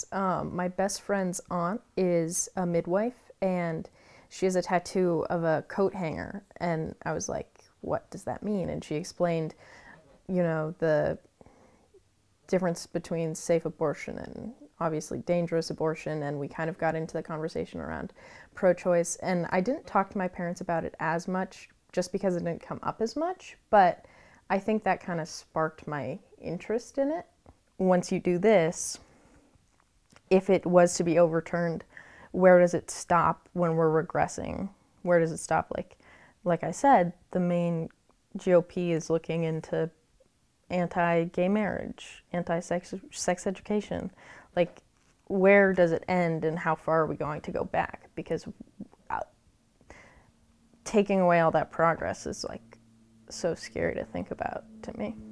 My best friend's aunt is a midwife, and she has a tattoo of a coat hanger. And I was like, what does that mean? And she explained, the difference between safe abortion and obviously dangerous abortion. And we kind of got into the conversation around pro choice. And I didn't talk to my parents about it as much just because it didn't come up as much. But I think that kind of sparked my interest in it. Once you do this, if it was to be overturned, where does it stop when we're regressing? Where does it stop? Like I said, the main GOP is looking into anti-gay marriage, anti-sex education. Like, where does it end, and how far are we going to go back? Because taking away all that progress is like so scary to think about to me.